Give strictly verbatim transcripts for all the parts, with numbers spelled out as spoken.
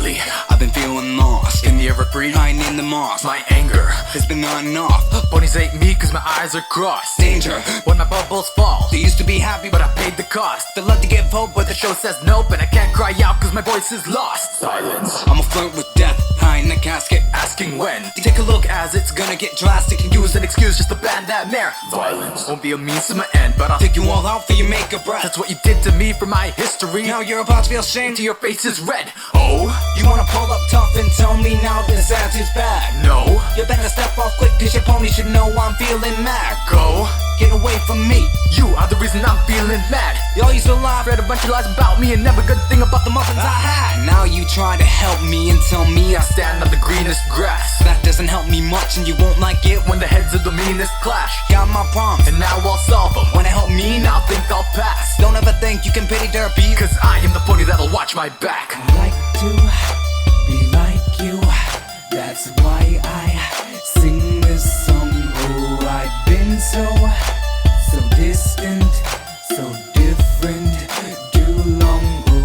Lately, I've been feeling lost in the evergreen, hiding in the moss. My anger has been on and off. Ponies hate me cause my eyes are crossed. Danger when my bubbles fall. They used to be happy but I paid the cost. They love to give hope but the show says nope, and I can't cry out cause my voice is lost. Silence. I'm a flirt with death, hiding in the casket, asking when. Take a look as it's gonna get drastic, and use an excuse just to ban that mare. Violence won't be a means to my end, but I'll take you all out for your make-up breath. That's what you did to me for my history. Now you're about to feel shame till your face is red. Oh, you wanna pull up tough and tell me now this attitude's bad? No, you better step off quick cause your pony should know I'm feeling mad. Go, get away from me. You are the reason I'm feeling mad. Y'all used to lie, read a bunch of lies about me, and never good thing about the muffins I had. Now you try to help me and tell me I stand on the greenest grass. That doesn't help me much and you won't like it when the heads of the meanest clash. Got my problems and now I'll solve them. Wanna help me? Now think I'll pass. Don't ever think you can pity their beat, cause I am the pony that'll watch my back. I like to be like you, that's why I sing this song. Oh, I've been so, so distant, so different, too long.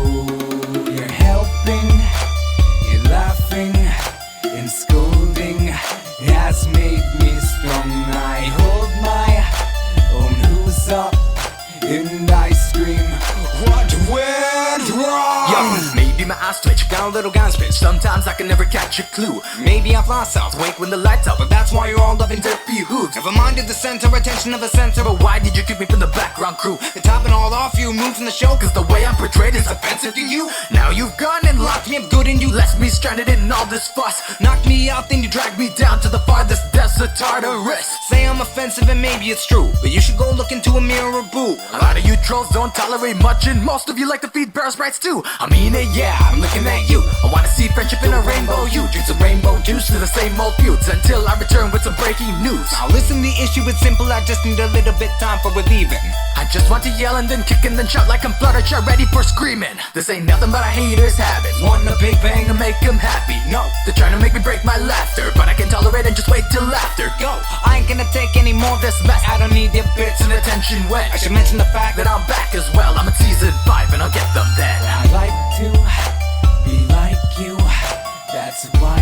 Oh, you're helping, you're laughing, and scolding has made me strong. I hold my own who's up, and I scream, what went wrong? Yo, maybe my eyes twitch, got a little gun spit. Sometimes I can never catch a clue. Maybe I've lost out, wake when the lights out, but that's why you're all loving derpy hooves. Never minded the center, attention of a center, but why did you kick me from the background crew? The top and all off you, move from the show, cause the way I'm portrayed is offensive to you. Now you've gone and locked me up good and you left me stranded in all this fuss. Knocked me out, then you dragged me down to the farthest desert Tartarus. Say I'm offensive and maybe it's true, but you should go look into a mirror, boo. A lot of you trolls don't tolerate much, and most of you like to feed bear sprites too. I mean it, yeah, I'm looking at you. I wanna see friendship in a rainbow. You drink some rainbow juice to the same old feuds until I return with some breaking news. Now listen, the issue is simple, I just need a little bit time for relieving. I just want to yell and then kick and then shout like I'm Fluttershy ready for screaming. This ain't nothing but a hater's habit, want a big bang and make them happy. No, they're trying to make me break my laughter, but I can tolerate and just wait till after. Go, I ain't gonna take any more of this mess. I don't need your bits and attention when I should mention the fact that I'm back as well. I'm in season five and I'll get them then. I like to be like you, that's why